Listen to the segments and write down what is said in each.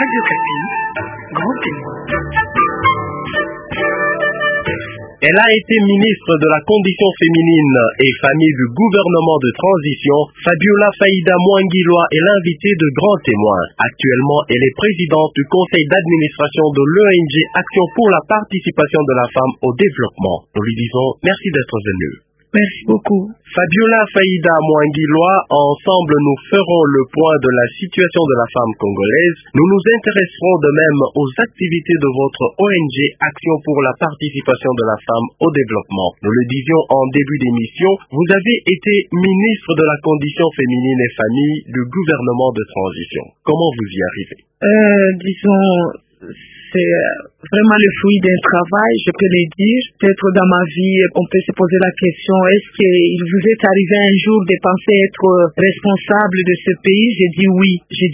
Radio Kapi, grand témoin. Elle a été ministre de la Condition féminine et famille du gouvernement de transition. Fabiola Faïda Mouangilwa est l'invitée de Grand Témoin. Actuellement, elle est présidente du conseil d'administration de l'ONG Action pour la participation de la femme au développement. Nous lui disons merci d'être venue. Merci beaucoup. Fabiola Faïda Mouangilwa, ensemble nous ferons le point de la situation de la femme congolaise. Nous nous intéresserons de même aux activités de votre ONG Action pour la participation de la femme au développement. Nous le disions en début d'émission, vous avez été ministre de la Condition féminine et famille du gouvernement de transition. Comment vous y arrivez? C'est vraiment le fruit d'un travail, je peux le dire. Peut-être dans ma vie, on peut se poser la question, est-ce qu'il vous est arrivé un jour de penser être responsable de ce pays? J'ai dit oui.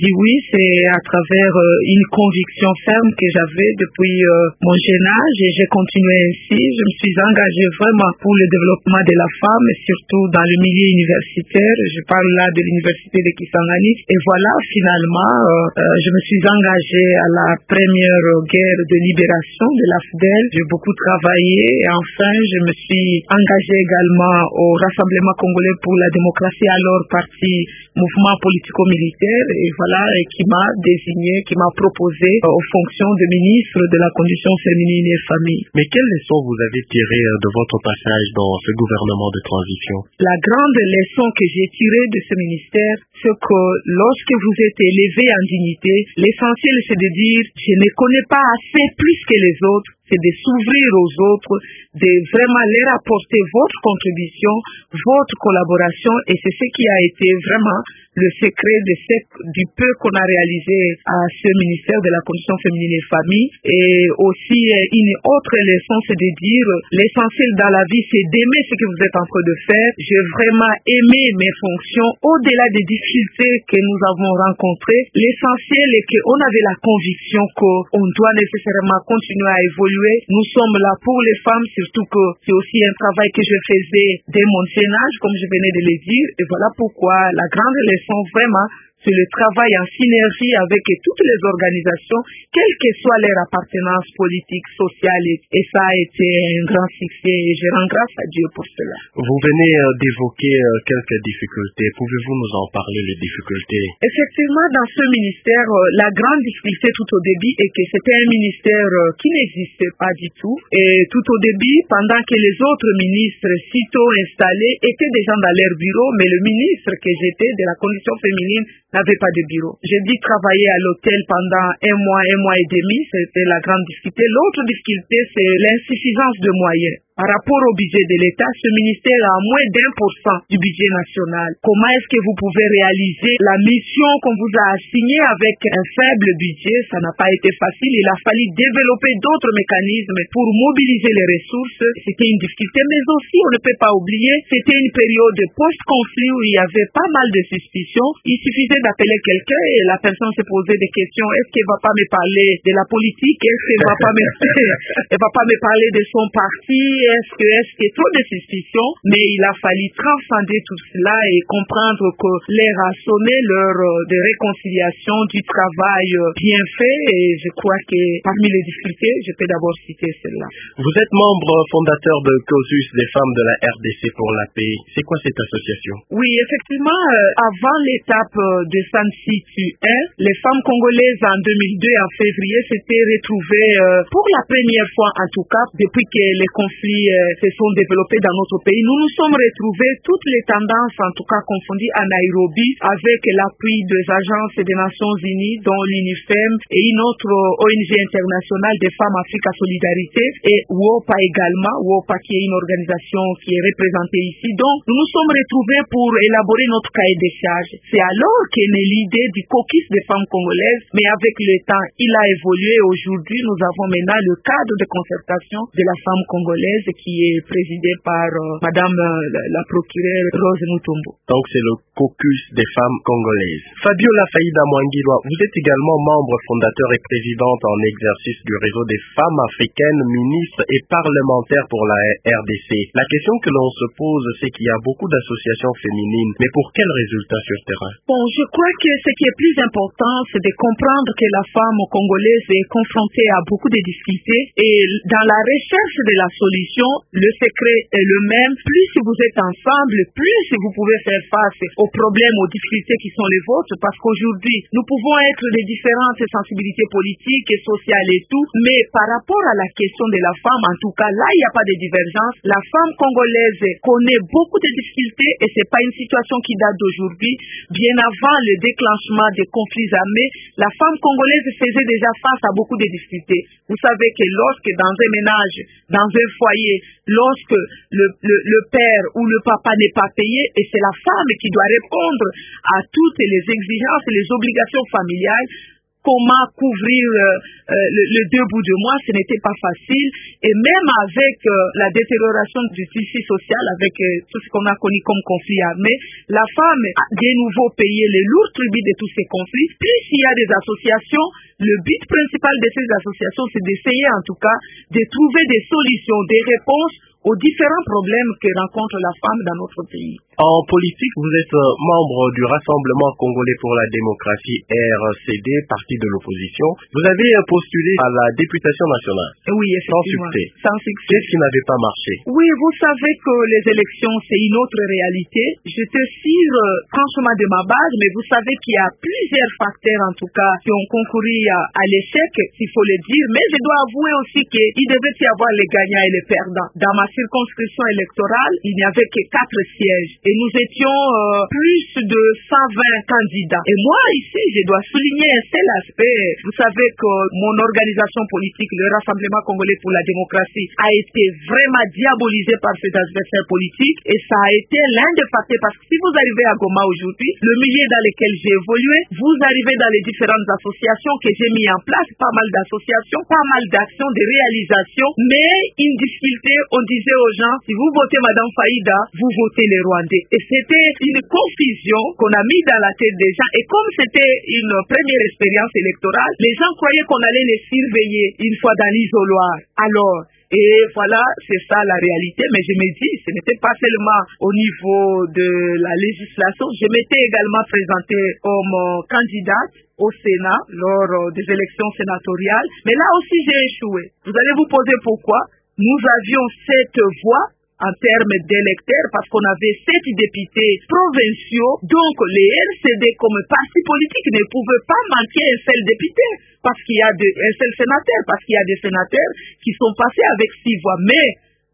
C'est à travers une conviction ferme que j'avais depuis mon jeune âge et j'ai continué ainsi. Je me suis engagée vraiment pour le développement de la femme et surtout dans le milieu universitaire. Je parle là de l'université de Kisangani. Et voilà, finalement, je me suis engagée à la première guerre de libération de l'AFDEL. J'ai beaucoup travaillé et enfin je me suis engagée également au Rassemblement congolais pour la démocratie, alors parti mouvement politico-militaire, et voilà, et qui m'a désigné, qui m'a proposé aux fonctions de ministre de la Condition féminine et famille. Mais quelles leçons vous avez tirées de votre passage dans ce gouvernement de transition? La grande leçon que j'ai tirée de ce ministère, c'est que lorsque vous êtes élevé en dignité, l'essentiel c'est de dire je ne connais pas assez plus que les autres, c'est de s'ouvrir aux autres, de vraiment leur apporter votre contribution, votre collaboration, et c'est ce qui a été vraiment le secret du peu qu'on a réalisé à ce ministère de la Condition féminine et famille. Et aussi une autre leçon, c'est de dire l'essentiel dans la vie, c'est d'aimer ce que vous êtes en train de faire. J'ai vraiment aimé mes fonctions au-delà des difficultés que nous avons rencontrées. L'essentiel est qu'on avait la conviction qu'on doit nécessairement continuer à évoluer. Nous sommes là pour les femmes, surtout que c'est aussi un travail que je faisais dès mon jeune âge, comme je venais de le dire. Et voilà pourquoi la grande leçon vraiment, c'est le travail en synergie avec toutes les organisations, quelle que soit leur appartenance politique, sociale, et ça a été un grand succès et je rends grâce à Dieu pour cela. Vous venez d'évoquer quelques difficultés. Pouvez-vous nous en parler, les difficultés? Effectivement, dans ce ministère, la grande difficulté tout au début est que c'était un ministère qui n'existait pas du tout. Et tout au début, pendant que les autres ministres sitôt installés étaient déjà dans leur bureau, mais le ministre que j'étais de la Condition féminine n'avait pas de bureau. J'ai dû travailler à l'hôtel pendant un mois et demi, c'était la grande difficulté. L'autre difficulté, c'est l'insuffisance de moyens. Par rapport au budget de l'État, ce ministère a moins d'1% du budget national. Comment est-ce que vous pouvez réaliser la mission qu'on vous a assignée avec un faible budget? Ça n'a pas été facile. Il a fallu développer d'autres mécanismes pour mobiliser les ressources. C'était une difficulté, mais aussi, on ne peut pas oublier, c'était une période post-conflit où il y avait pas mal de suspicions. Il suffisait d'appeler quelqu'un et la personne se posait des questions. Est-ce qu'elle va pas me parler de la politique? Est-ce qu'elle va pas elle va pas me parler de son parti? Est-ce que trop de suspicions, mais il a fallu transcender tout cela et comprendre que l'heure a sonné, l'heure de réconciliation, du travail bien fait, et je crois que parmi les difficultés, je peux d'abord citer celle-là. Vous êtes membre fondateur de COSUS des femmes de la RDC pour la paix. C'est quoi cette association? Oui, effectivement, avant l'étape de San Situ 1, les femmes congolaises en 2002, en février, s'étaient retrouvées pour la première fois en tout cas, depuis que les conflits se sont développés dans notre pays. Nous nous sommes retrouvés, toutes les tendances en tout cas confondues, à Nairobi, avec l'appui des agences des Nations Unies, dont l'UNIFEM et une autre ONG internationale des femmes Africa Solidarité, et WOPA également, WOPA qui est une organisation qui est représentée ici. Donc, nous nous sommes retrouvés pour élaborer notre cahier des charges. C'est alors qu'est née l'idée du caucus des femmes congolaises, mais avec le temps, il a évolué. Aujourd'hui, nous avons maintenant le cadre de concertation de la femme congolaise congolaise qui est présidée par Madame la procureure Rose Mutombo. Donc c'est le caucus des femmes congolaises. Fabiola Faïda Mwangilwa, vous êtes également membre fondateur et présidente en exercice du réseau des femmes africaines, ministres et parlementaires pour la RDC. La question que l'on se pose, c'est qu'il y a beaucoup d'associations féminines, mais pour quels résultats sur terrain? Bon, je crois que ce qui est plus important, c'est de comprendre que la femme congolaise est confrontée à beaucoup de difficultés et dans la recherche de la solution, le secret est le même. Plus vous êtes ensemble, plus vous pouvez faire face aux problèmes, aux difficultés qui sont les vôtres, parce qu'aujourd'hui, nous pouvons être de différentes sensibilités politiques et sociales et tout, mais par rapport à la question de la femme, en tout cas, là, il n'y a pas de divergence. La femme congolaise connaît beaucoup de difficultés et c'est pas une situation qui date d'aujourd'hui. Bien avant le déclenchement des conflits armés, la femme congolaise faisait déjà face à beaucoup de difficultés. Vous savez que lorsque dans un ménage, dans un foyer, lorsque le père ou le papa n'est pas payé, et c'est la femme qui doit répondre à toutes les exigences et les obligations familiales, comment couvrir le deux bouts de mois, ce n'était pas facile. Et même avec la détérioration du tissu social, avec tout ce qu'on a connu comme conflit armé, la femme a de nouveau payé les lourds tributs de tous ces conflits. Puis s'il y a des associations, le but principal de ces associations, c'est d'essayer en tout cas de trouver des solutions, des réponses aux différents problèmes que rencontre la femme dans notre pays. En politique, vous êtes membre du Rassemblement congolais pour la démocratie, RCD, parti de l'opposition. Vous avez postulé à la députation nationale. Oui, effectivement. Sans succès. Qu'est-ce qui n'avait pas marché? Oui, vous savez que les élections, c'est une autre réalité. Je te tire franchement de ma base, mais vous savez qu'il y a plusieurs facteurs, en tout cas, qui ont concouru à l'échec, s'il faut le dire. Mais je dois avouer aussi qu'il devait y avoir les gagnants et les perdants. Dans ma circonscription électorale, il n'y avait que 4 sièges. Et nous étions plus de 120 candidats. Et moi, ici, je dois souligner un seul aspect. Vous savez que mon organisation politique, le Rassemblement congolais pour la démocratie, a été vraiment diabolisé par ses adversaires politiques. Et ça a été l'un des facteurs. Parce que si vous arrivez à Goma aujourd'hui, le milieu dans lequel j'ai évolué, vous arrivez dans les différentes associations que j'ai mis en place, pas mal d'associations, pas mal d'actions, de réalisations. Mais une difficulté, on disait aux gens, si vous votez Madame Faïda, vous votez les Rwandais. Et c'était une confusion qu'on a mis dans la tête des gens. Et comme c'était une première expérience électorale, les gens croyaient qu'on allait les surveiller une fois dans l'isoloir. Alors, et voilà, c'est ça la réalité. Mais je me dis, ce n'était pas seulement au niveau de la législation. Je m'étais également présentée comme candidate au Sénat lors des élections sénatoriales. Mais là aussi, j'ai échoué. Vous allez vous poser pourquoi? Nous avions 7 voix en termes d'électeurs, parce qu'on avait 7 députés provinciaux, donc les RCD comme parti politique ne pouvaient pas manquer un seul député, parce qu'il y a un seul sénateur, parce qu'il y a des sénateurs qui sont passés avec 6 voix. Mais,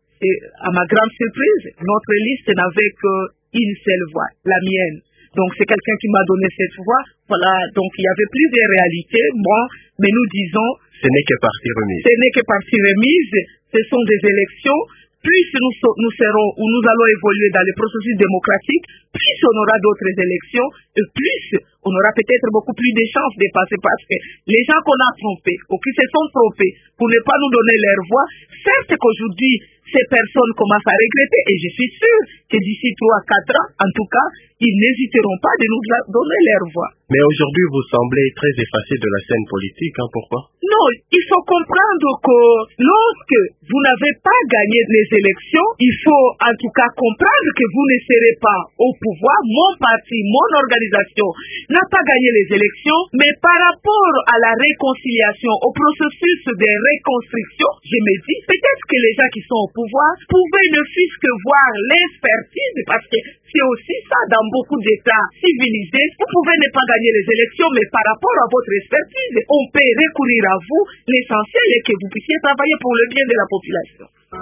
à ma grande surprise, notre liste n'avait qu'une seule voix, la mienne. Donc c'est quelqu'un qui m'a donné cette voix. Voilà, donc il y avait plusieurs réalités, mais nous disons... Ce n'est que partie remise. Ce n'est que partie remise, ce sont des élections. Plus nous serons ou nous allons évoluer dans les processus démocratiques, plus on aura d'autres élections et plus on aura peut-être beaucoup plus de chances de passer, parce que les gens qu'on a trompés ou qui se sont trompés pour ne pas nous donner leur voix, certes qu'aujourd'hui ces personnes commencent à regretter et je suis sûr que d'ici 3 à 4 ans, en tout cas, ils n'hésiteront pas de nous donner leur voix. Mais aujourd'hui, vous semblez très effacé de la scène politique, pourquoi? Non, il faut comprendre que lorsque vous n'avez pas gagné les élections, il faut en tout cas comprendre que vous ne serez pas au pouvoir. Mon parti, mon organisation n'a pas gagné les élections, mais par rapport à la réconciliation, au processus de reconstruction, je me dis, peut-être que les gens qui sont au pouvoir pouvaient ne fût-ce que voir l'expertise, parce que c'est aussi ça dans beaucoup d'États civilisés. Vous pouvez ne pas gagner les élections, mais par rapport à votre expertise, on peut recourir à vous. L'essentiel est que vous puissiez travailler pour le bien de la population.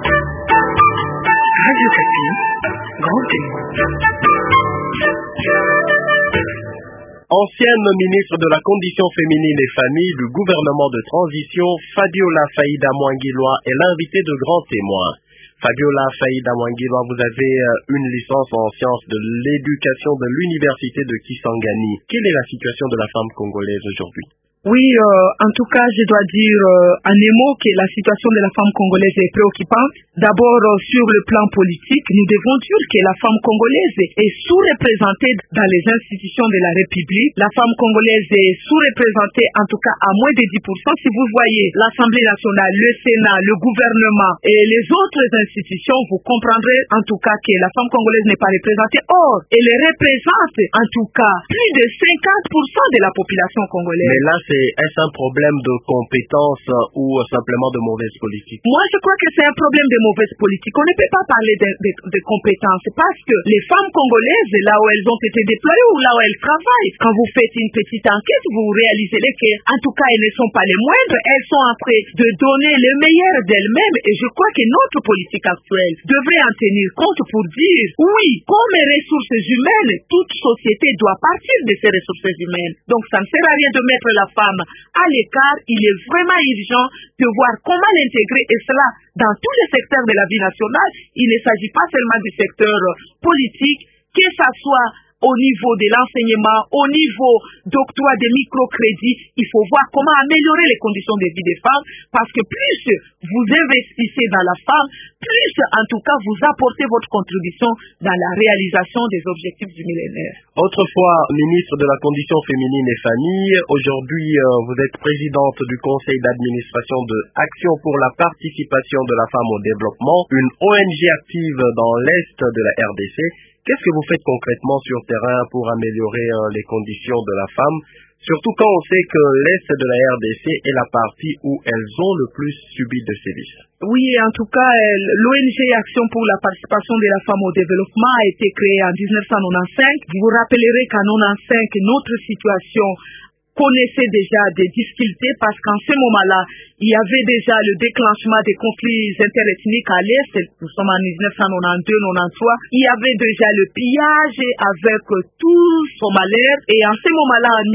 Radio Capi, Grand Témoin. Ancienne ministre de la Condition féminine et famille du gouvernement de transition, Fabiola Faïda Mwangilwa est l'invitée de Grand Témoin. Fabiola Faïda Mwangilwa, vous avez une licence en sciences de l'éducation de l'université de Kisangani. Quelle est la situation de la femme congolaise aujourd'hui? Oui, en tout cas, je dois dire en un mot que la situation de la femme congolaise est préoccupante. D'abord, sur le plan politique, nous devons dire que la femme congolaise est sous-représentée dans les institutions de la République. La femme congolaise est sous-représentée, en tout cas, à moins de 10%. Si vous voyez l'Assemblée nationale, le Sénat, le gouvernement et les autres institutions, vous comprendrez en tout cas que la femme congolaise n'est pas représentée. Or, elle représente en tout cas plus de 50% de la population congolaise. Mais là, est-ce un problème de compétence ou simplement de mauvaise politique? Moi, je crois que c'est un problème de mauvaise politique. On ne peut pas parler de compétences parce que les femmes congolaises, là où elles ont été déployées ou là où elles travaillent, quand vous faites une petite enquête, vous réaliserez que, en tout cas, elles ne sont pas les moindres. Elles sont en train de donner le meilleur d'elles-mêmes et je crois que notre politique actuelle devrait en tenir compte pour dire, oui, comme ressources humaines, toute société doit partir de ces ressources humaines. Donc, ça ne sert à rien de mettre la femme à l'écart. Il est vraiment urgent de voir comment l'intégrer et cela dans tous les secteurs de la vie nationale. Il ne s'agit pas seulement du secteur politique, que ça soit au niveau de l'enseignement, au niveau d'octroi des microcrédits. Il faut voir comment améliorer les conditions de vie des femmes parce que plus vous investissez dans la femme, plus en tout cas vous apportez votre contribution dans la réalisation des objectifs du millénaire. Autrefois ministre de la Condition féminine et famille, aujourd'hui vous êtes présidente du conseil d'administration de Action pour la participation de la femme au développement, une ONG active dans l'Est de la RDC. Qu'est-ce que vous faites concrètement sur terrain pour améliorer les conditions de la femme, surtout quand on sait que l'Est de la RDC est la partie où elles ont le plus subi de sévices? Oui, en tout cas, l'ONG Action pour la participation de la femme au développement a été créée en 1995. Vous vous rappellerez qu'en 1995, notre situation connaissait déjà des difficultés parce qu'en ce moment-là, il y avait déjà le déclenchement des conflits interethniques à l'Est. Nous sommes en 1992-93. Il y avait déjà le pillage avec tout son malheur. Et en ce moment-là, en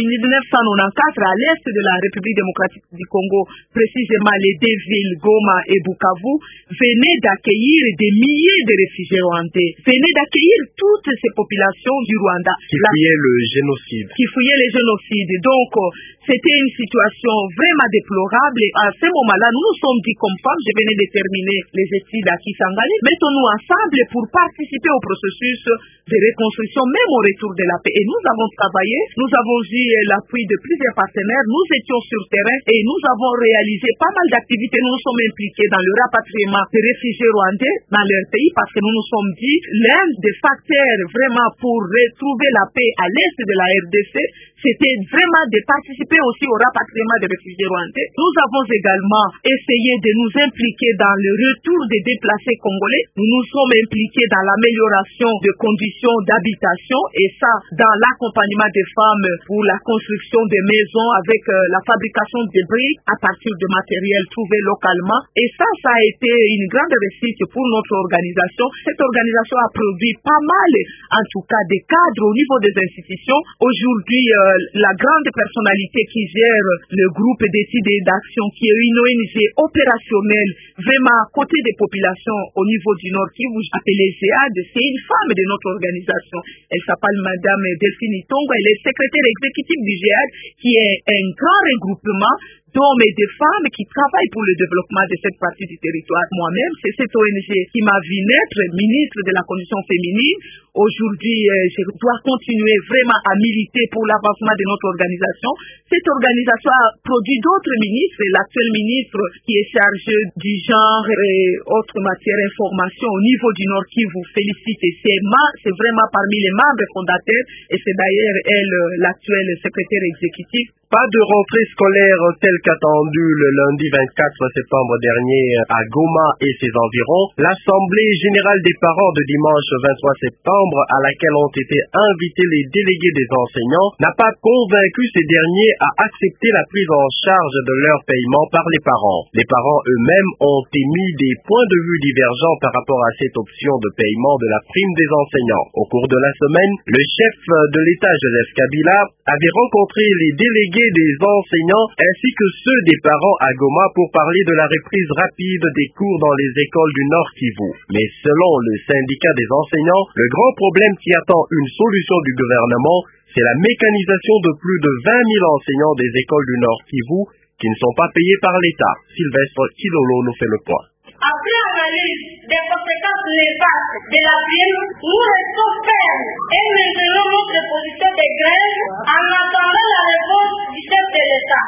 1994, à l'Est de la République démocratique du Congo, précisément les deux villes, Goma et Bukavu, venaient d'accueillir des milliers de réfugiés rwandais. Venaient d'accueillir toutes ces populations du Rwanda. Qui fouillaient le génocide. Qui fouillaient le génocide. Donc, c'était une situation vraiment déplorable et à ce moment-là, nous nous sommes dit comme femmes, je venais de terminer les études à Kisangani, mettons-nous ensemble pour participer au processus de reconstruction, même au retour de la paix. Et nous avons travaillé, nous avons eu l'appui de plusieurs partenaires, nous étions sur terrain et nous avons réalisé pas mal d'activités. Nous nous sommes impliqués dans le rapatriement des réfugiés rwandais dans leur pays parce que nous nous sommes dit l'un des facteurs vraiment pour retrouver la paix à l'est de la RDC, c'était vraiment de participer aussi au rapatriement des réfugiés rwandais. Nous avons également essayé de nous impliquer dans le retour des déplacés congolais. Nous nous sommes impliqués dans l'amélioration de conditions d'habitation et ça dans l'accompagnement des femmes pour la construction des maisons avec la fabrication des briques à partir de matériel trouvé localement. Et ça a été une grande réussite pour notre organisation. Cette organisation a produit pas mal, en tout cas, des cadres au niveau des institutions. Aujourd'hui, la grande personnalité qui gère le groupe d'études et d'action, qui est une ONG opérationnelle, vraiment à côté des populations au niveau du Nord, qui vous appelez GEAD, c'est une femme de notre organisation. Elle s'appelle Madame Delphine Itongo, elle est secrétaire exécutive du GEAD, qui est un grand regroupement d'hommes et de femmes qui travaillent pour le développement de cette partie du territoire. Moi-même, c'est cette ONG qui m'a vu naître ministre de la Condition féminine. Aujourd'hui, je dois continuer vraiment à militer pour l'avancement de notre organisation. Cette organisation a produit d'autres ministres. L'actuel ministre qui est chargé du genre et autres matières d'information au niveau du Nord qui vous félicite. Et c'est vraiment parmi les membres fondateurs et c'est d'ailleurs elle, l'actuelle secrétaire exécutive. Pas de rentrée scolaire telle qu'attendue le lundi 24 septembre dernier à Goma et ses environs. L'Assemblée générale des parents de dimanche 23 septembre, à laquelle ont été invités les délégués des enseignants, n'a pas convaincu ces derniers à accepter la prise en charge de leur paiement par les parents. Les parents eux-mêmes ont émis des points de vue divergents par rapport à cette option de paiement de la prime des enseignants. Au cours de la semaine, le chef de l'État, Joseph Kabila, avait rencontré les délégués des enseignants ainsi que ceux des parents à Goma pour parler de la reprise rapide des cours dans les écoles du Nord Kivu. Mais selon le syndicat des enseignants, le grand problème qui attend une solution du gouvernement, c'est la mécanisation de plus de 20 000 enseignants des écoles du Nord Kivu qui ne sont pas payés par l'État. Sylvestre Kilolo nous fait le point. Après analyse des conséquences néfastes de la prime, nous restons fermes et maintenons notre position de grève en attendant la réponse du chef de l'État.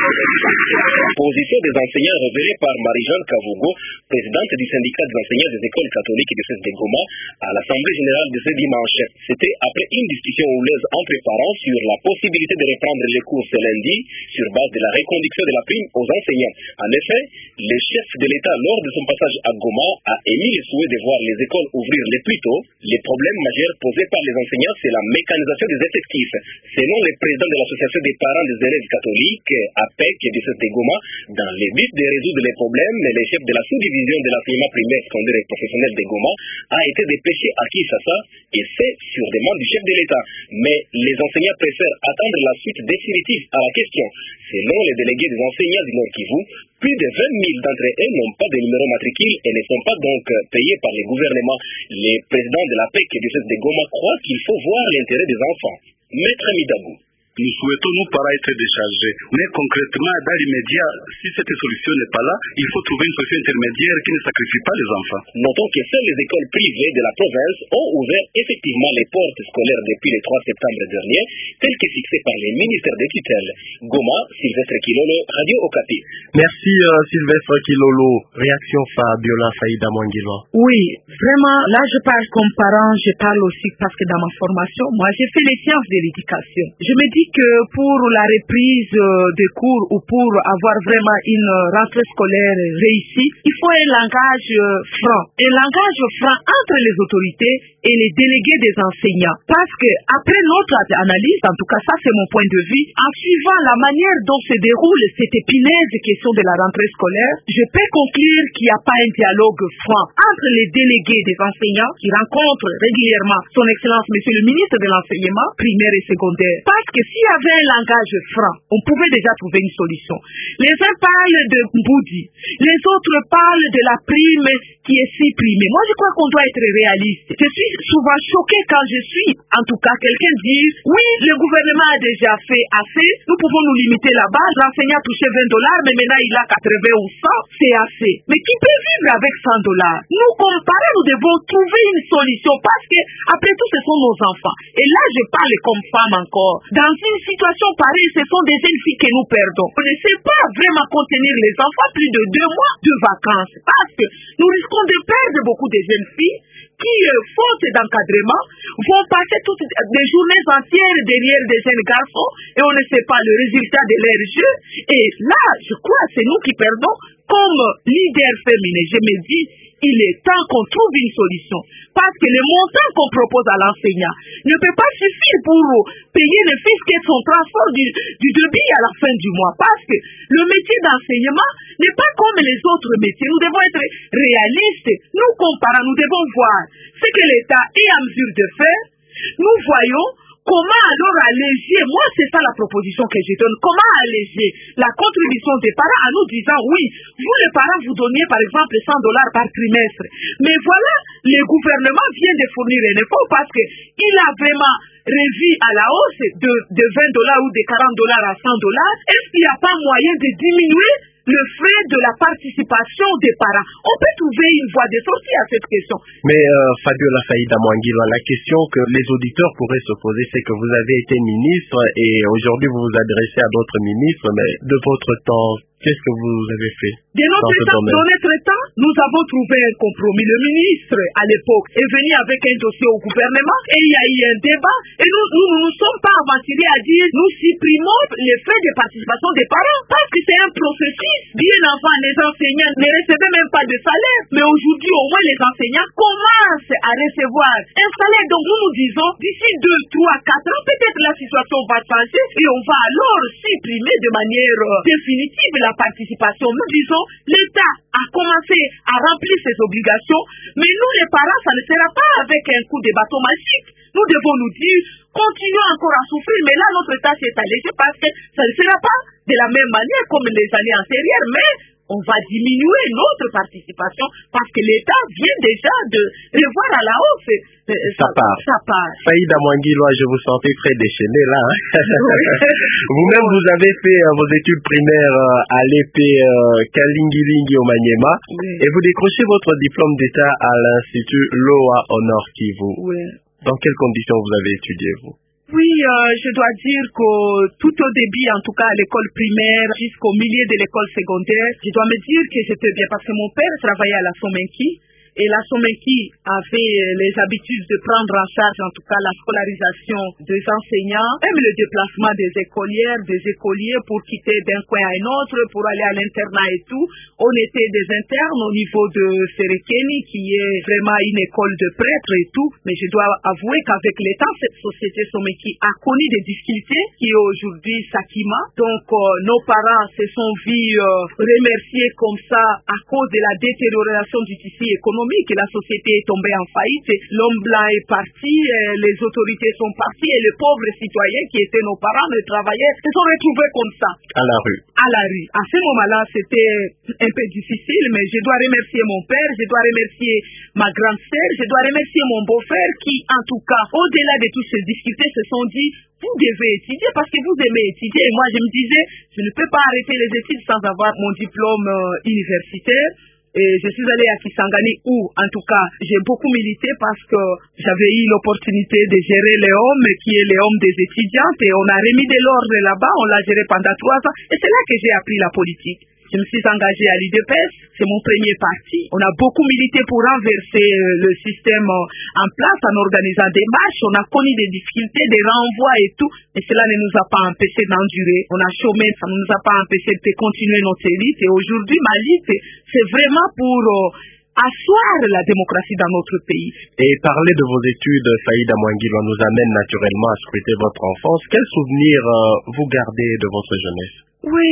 Position des enseignants révélée par Marie-Jeanne Kavugo, présidente du syndicat des enseignants des écoles catholiques de Cesse de Goma, à l'Assemblée générale de ce dimanche. C'était après une discussion houleuse entre parents sur la possibilité de reprendre les cours ce lundi sur base de la reconduction de la prime aux enseignants. En effet, le chef de l'État, lors de son passage à Goma, a émis le souhait de voir les écoles ouvrir le plus tôt. Les problèmes majeurs posés par les enseignants, c'est la mécanisation des effectifs. Selon le président de l'association des parents des élèves catholiques, APEC de Cesse de Goma, dans le but de résoudre les problèmes, le chef de la sous-division de l'enseignement primaire, secondaire et professionnel de Goma a été dépêché à Kinshasa, et c'est sur demande du chef de l'État. Mais les enseignants préfèrent attendre la suite définitive à la question. Selon les délégués des enseignants du Nord Kivu, plus de 20 000 d'entre eux n'ont pas de numéro matricule et ne sont pas donc payés par le gouvernement. Les présidents de l'APEC et de Cesse de Goma croient qu'il faut voir l'intérêt des enfants. Maître Midabou. Nous souhaitons, nous, parents, être déchargés. Mais concrètement, dans l'immédiat, si cette solution n'est pas là, il faut trouver une solution intermédiaire qui ne sacrifie pas les enfants. Notons que seules les écoles privées de la province ont ouvert effectivement les portes scolaires depuis le 3 septembre dernier, tel que fixé par les ministères des tutelles. Goma, Sylvestre Kilolo, Radio Okapi. Merci Sylvestre Kilolo. Réaction Fabiola Saïda Mwangilo. Oui, vraiment, là je parle comme parent, je parle aussi parce que dans ma formation, moi j'ai fait les sciences de l'éducation. Je me dis que pour la reprise des cours ou pour avoir vraiment une rentrée scolaire réussie, il faut un langage franc. Un langage franc entre les autorités et les délégués des enseignants. Parce que après notre analyse, en tout cas ça c'est mon point de vue, en suivant la manière dont se déroule cette épineuse question de la rentrée scolaire, je peux conclure qu'il n'y a pas un dialogue franc entre les délégués des enseignants qui rencontrent régulièrement son Excellence Monsieur le ministre de l'Enseignement primaire et secondaire. Parce que s'il y avait un langage franc, on pouvait déjà trouver une solution. Les uns parlent de Mboudi, les autres parlent de la prime qui est supprimée. Moi je crois qu'on doit être réaliste. Je suis souvent choqué quand je suis, en tout cas quelqu'un dit, oui le gouvernement a déjà fait assez, nous pouvons nous limiter là-bas, l'enseignant a touché $20, mais maintenant il a 80 ou 100, c'est assez. Mais qui peut vivre avec $100? Nous comme parents, nous devons trouver une solution parce que après tout ce sont nos enfants. Et là je parle comme femme encore. Dans une situation pareille, ce sont des jeunes filles que nous perdons. On ne sait pas vraiment contenir les enfants plus de 2 mois de vacances parce que nous risquons de perdre beaucoup de jeunes filles qui, faute d'encadrement, vont passer toutes des journées entières derrière des jeunes garçons et on ne sait pas le résultat de leur jeu. Et là, je crois, c'est nous qui perdons comme leader féminin. Je me dis, il est temps qu'on trouve une solution. Parce que le montant qu'on propose à l'enseignant ne peut pas suffire pour payer le fisc et son transport du débit à la fin du mois. Parce que le métier d'enseignement n'est pas comme les autres métiers. Nous devons être réalistes. Nous, comparons, nous devons voir ce que l'État est en mesure de faire. Nous voyons comment alors alléger, moi c'est ça la proposition que je donne, comment alléger la contribution des parents en nous disant oui, vous les parents vous donniez par exemple $100 par trimestre, mais voilà, le gouvernement vient de fournir un effort parce qu'il a vraiment revu à la hausse de $20 ou de $40 à $100. Est-ce qu'il n'y a pas moyen de diminuer le frais de la participation des parents? On peut trouver une voie de sortie à cette question. Mais Fabiola Saïda Mwangilo, la question que les auditeurs pourraient se poser, c'est que vous avez été ministre et aujourd'hui vous vous adressez à d'autres ministres, mais de votre temps, qu'est-ce que vous avez fait? Dans notre temps, nous avons trouvé un compromis. Le ministre, à l'époque, est venu avec un dossier au gouvernement et il y a eu un débat et nous ne sommes pas aventurés à dire nous supprimons les frais de participation des parents parce que c'est un processus. Bien avant, les enseignants ne recevaient même pas de salaire. Mais aujourd'hui, au moins, les enseignants commencent à recevoir un salaire. Donc, nous disons, d'ici 2, 3, 4 ans, peut-être la situation va changer et on va alors supprimer de manière définitive la participation. Nous disons, l'État a commencé à remplir ses obligations, mais nous, les parents, ça ne sera pas avec un coup de bâton magique. Nous devons nous dire, continuons encore à souffrir, mais là, notre tâche est allégée parce que ça ne sera pas de la même manière comme les années antérieures, mais on va diminuer notre participation parce que l'État vient déjà de revoir à la hausse sa part. Faïda Mwangilwa, je vous sentais très déchaîné là. Vous-même, vous avez fait vos études primaires à l'EP Kalingilingi au Maniema et vous décrochez votre diplôme d'État à l'Institut Loa au Nord Kivu. Dans quelles conditions vous avez étudié, vous? Oui, je dois dire que tout au début, en tout cas à l'école primaire, jusqu'au milieu de l'école secondaire, je dois me dire que j'étais bien parce que mon père travaillait à la Somenki. Et la Somenki avait les habitudes de prendre en charge, en tout cas, la scolarisation des enseignants, même le déplacement des écolières, des écoliers pour quitter d'un coin à un autre, pour aller à l'internat et tout. On était des internes au niveau de Serekeni, qui est vraiment une école de prêtres et tout. Mais je dois avouer qu'avec le temps, cette société Somenki a connu des difficultés, qui est aujourd'hui Sakima. Donc, nos parents se sont vus remercier comme ça à cause de la détérioration du tissu économique. Que la société est tombée en faillite, l'homme blanc est parti, les autorités sont parties et les pauvres citoyens qui étaient nos parents, les travailleurs, se sont retrouvés comme ça. À la rue. À ce moment-là, c'était un peu difficile, mais je dois remercier mon père, je dois remercier ma grande sœur, je dois remercier mon beau-frère qui, en tout cas, au-delà de toutes ces difficultés, se sont dit, vous devez étudier parce que vous aimez étudier. Et moi, je me disais, je ne peux pas arrêter les études sans avoir mon diplôme universitaire. Et je suis allée à Kisangani où, en tout cas, j'ai beaucoup milité parce que j'avais eu l'opportunité de gérer les hommes, qui est les hommes des étudiantes, et on a remis de l'ordre là-bas, on l'a géré pendant 3 ans, et c'est là que j'ai appris la politique. Je me suis engagée à l'UDPS, c'est mon premier parti. On a beaucoup milité pour renverser le système en place en organisant des marches. On a connu des difficultés, des renvois et tout, mais cela ne nous a pas empêché d'endurer. On a chômé, ça ne nous a pas empêché de continuer notre lutte. Et aujourd'hui, ma lutte, c'est vraiment pour asseoir la démocratie dans notre pays. Et parler de vos études, Faïda Mwangilwa, nous amène naturellement à scruter votre enfance. Quels souvenirs vous gardez de votre jeunesse? Oui,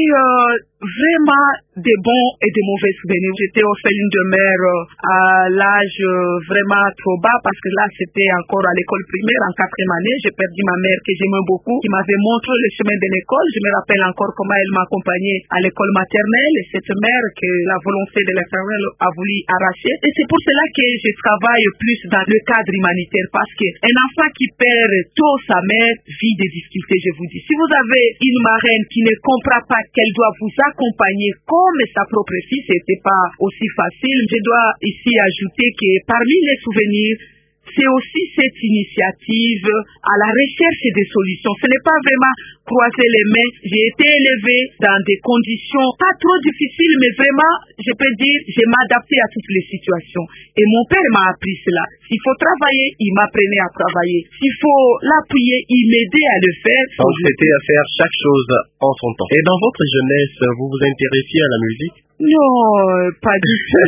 vraiment des bons et des mauvais souvenirs. J'étais orpheline de mère à l'âge vraiment trop bas parce que là c'était encore à l'école primaire en 4e année. J'ai perdu ma mère que j'aimais beaucoup, qui m'avait montré le chemin de l'école. Je me rappelle encore comment elle m'accompagnait à l'école maternelle et cette mère que la volonté de l'Éternel a voulu arracher. Et c'est pour cela que je travaille plus dans le cadre humanitaire parce qu'un enfant qui perd tôt sa mère vit des difficultés, je vous dis. Si vous avez une marraine qui ne comprend pas qu'elle doit vous accompagner comme sa propre fille, c'était pas aussi facile. Je dois ici ajouter que parmi les souvenirs, c'est aussi cette initiative à la recherche des solutions. Ce n'est pas vraiment croiser les mains. J'ai été élevée dans des conditions pas trop difficiles, mais vraiment, je peux dire, je m'adaptais à toutes les situations. Et mon père m'a appris cela. S'il faut travailler, il m'apprenait à travailler. S'il faut l'appuyer, il m'aidait à le faire. Donc c'était à faire chaque chose en son temps. Et dans votre jeunesse, vous vous intéressiez à la musique? Non, pas du tout.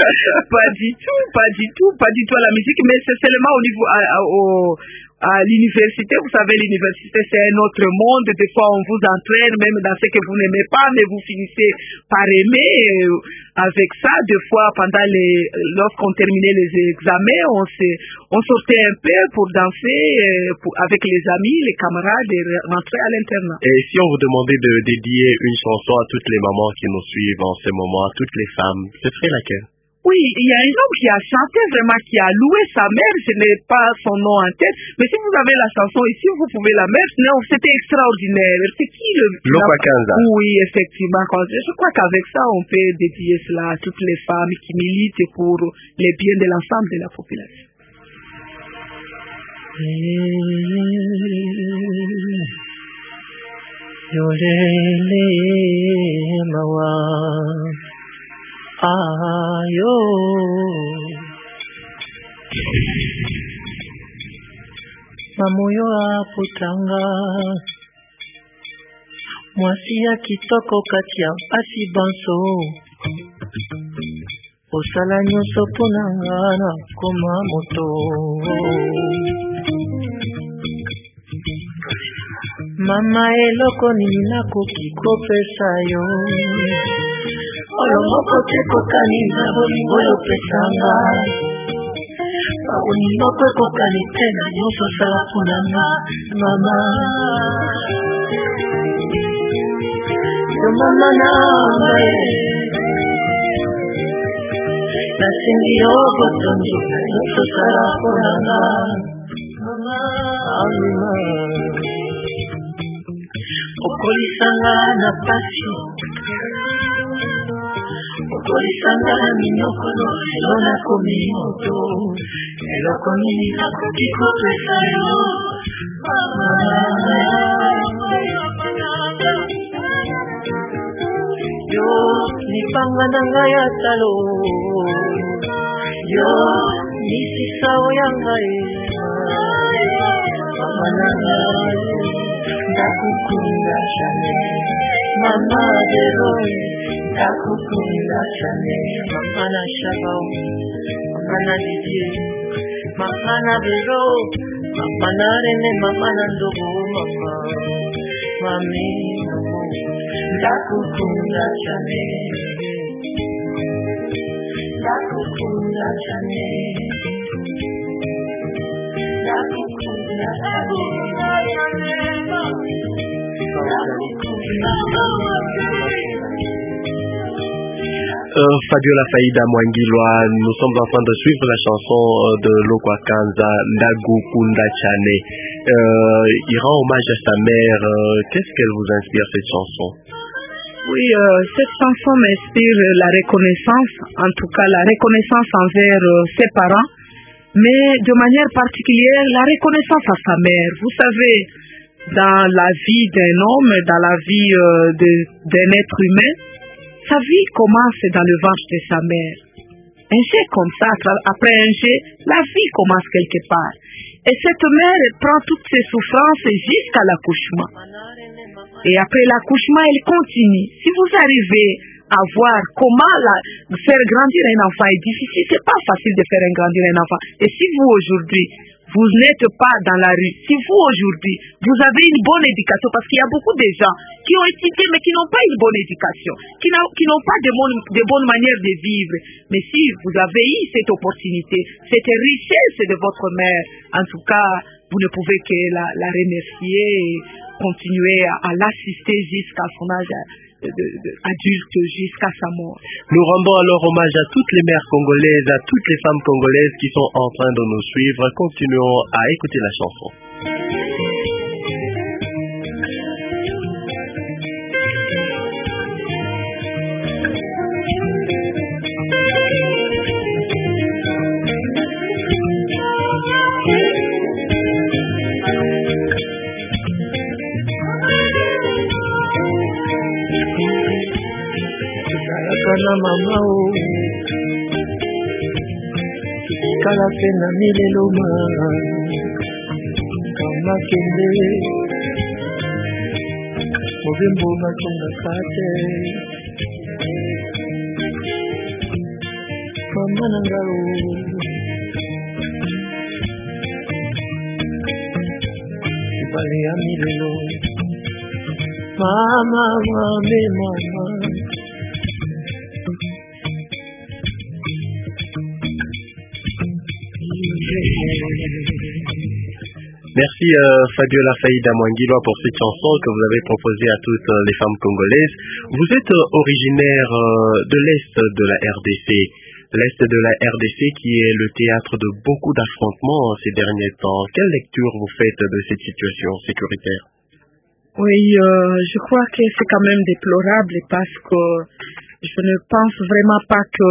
Pas du tout à la musique, mais c'est seulement au niveau à l'université. Vous savez, l'université c'est un autre monde. Des fois on vous entraîne même dans ce que vous n'aimez pas, mais vous finissez par aimer. Avec ça, des fois lorsqu'on terminait les examens, on sortait un peu pour danser avec les amis, les camarades et rentrer à l'internat. Et si on vous demandait de dédier une chanson à toutes les mamans qui nous suivent en ce moment, à toutes les femmes, ce serait laquelle? Oui, il y a un homme qui a chanté vraiment, qui a loué sa mère, je n'ai pas son nom en tête, mais si vous avez la chanson ici, vous pouvez la mettre, c'était extraordinaire. C'est qui Lopakanza. Oui, effectivement. Je crois qu'avec ça, on peut dédier cela à toutes les femmes qui militent pour les biens de l'ensemble de la population. Ayo mamoyo aputanga mwasi ya kitoko kati ya basi banso osala nyonso mpona nga na koma moto mama eloko nini nakoki kopesa yo olomoko te kokani na bolingo yopesanga babolingo kokani te na nyonso osala mpona nga mama yo mama na ngai nasengi yo botondo nyonso sala mponanga amima okolisanga na pasi okolisanga na minokolo elo nakomi moto eloko nini nakoki kopesa yo yo nipanga na ngai ya talo yo nisisa oya ngai mama na ngai ndakukunda cyane mama bero ndakukunda cyane mama na shabao mama na Didier mama na bero mama na Rene mama na ndogo mama mami ndakukunda cyane ndakukunda cyane ndakukunda cyane Fabiola Faïda Mwangilwa, nous sommes en train de suivre la chanson de Lokwa Kanza, Ndakukunda Chane. Il rend hommage à sa mère. Qu'est-ce qu'elle vous inspire, cette chanson? Oui, cette chanson m'inspire la reconnaissance, en tout cas la reconnaissance envers ses parents, mais de manière particulière la reconnaissance à sa mère. Vous savez, dans la vie d'un homme, dans la vie d'un être humain, sa vie commence dans le ventre de sa mère. Un jet comme ça, après un jet, la vie commence quelque part. Et cette mère prend toutes ses souffrances jusqu'à l'accouchement. Et après l'accouchement, elle continue. Si vous arrivez à voir comment faire grandir un enfant est difficile, c'est pas facile de faire grandir un enfant. Et si vous aujourd'hui, vous n'êtes pas dans la rue, si vous aujourd'hui, vous avez une bonne éducation, parce qu'il y a beaucoup de gens qui ont étudié mais qui n'ont pas une bonne éducation, qui n'ont pas de bonnes manières de vivre. Mais si vous avez eu cette opportunité, cette richesse de votre mère, en tout cas, vous ne pouvez que la remercier et continuer à l'assister jusqu'à son âge adulte, jusqu'à sa mort. Nous rendons alors hommage à toutes les mères congolaises, à toutes les femmes congolaises qui sont en train de nous suivre. Continuons à écouter la chanson. na mama o kala pena milelo ma kama kende mobembo matunga kate mama nanga o bali ya milelo mama mame mama. Merci Fabiola Faïda Mwangilwa pour cette chanson que vous avez proposée à toutes les femmes congolaises. Vous êtes originaire de l'Est de la RDC. L'Est de la RDC qui est le théâtre de beaucoup d'affrontements ces derniers temps. Quelle lecture vous faites de cette situation sécuritaire? Oui, je crois que c'est quand même déplorable parce que je ne pense vraiment pas que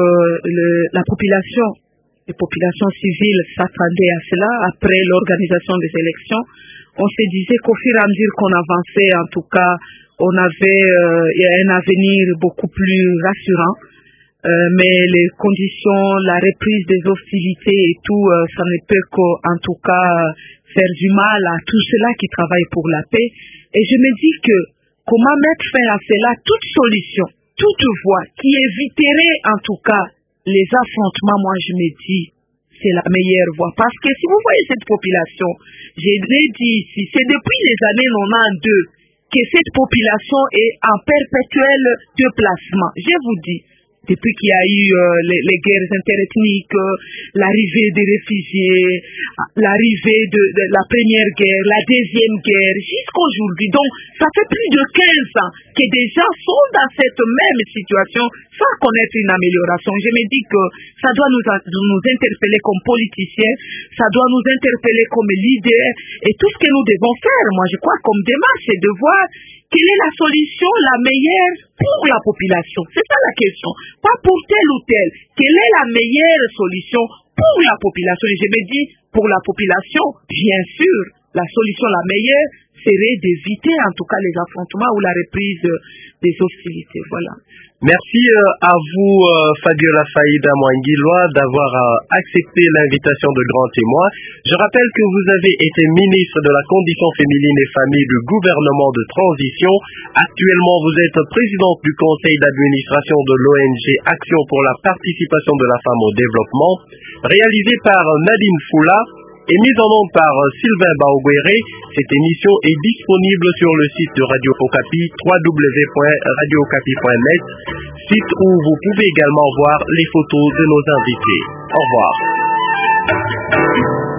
les populations civiles s'attendaient à cela. Après l'organisation des élections, on se disait qu'au fur et à mesure qu'on avançait, en tout cas, on avait un avenir beaucoup plus rassurant. Mais les conditions, la reprise des hostilités et tout, ça ne peut qu'en tout cas faire du mal à tous ceux-là qui travaillent pour la paix. Et je me dis que comment mettre fin à cela, toute solution, toute voie qui éviterait en tout cas les affrontements, moi je me dis, c'est la meilleure voie. Parce que si vous voyez cette population, je l'ai dit ici, c'est depuis les années 92 que cette population est en perpétuel déplacement. Je vous dis, depuis qu'il y a eu les guerres interethniques, l'arrivée des réfugiés, l'arrivée de la première guerre, la deuxième guerre, jusqu'aujourd'hui. Donc, ça fait plus de 15 ans que des gens sont dans cette même situation sans connaître une amélioration. Je me dis que ça doit nous interpeller comme politiciens, ça doit nous interpeller comme leaders, et tout ce que nous devons faire, moi je crois comme démarche, c'est de voir quelle est la solution la meilleure pour la population. C'est ça la question. Pas pour tel ou tel. Quelle est la meilleure solution pour la population? Et je me dis, pour la population, bien sûr, la solution la meilleure serait d'éviter en tout cas les affrontements ou la reprise des hostilités. Voilà. Merci à vous, Fabiola Faïda Mwangiloa, d'avoir accepté l'invitation de Grand Témoin. Je rappelle que vous avez été ministre de la Condition féminine et famille du gouvernement de transition. Actuellement, vous êtes présidente du conseil d'administration de l'ONG Action pour la participation de la femme au développement, réalisée par Nadine Foula et mise en onde par Sylvain Baoguéré. Cette émission est disponible sur le site de Radio Okapi, www.radiokapi.net, site où vous pouvez également voir les photos de nos invités. Au revoir.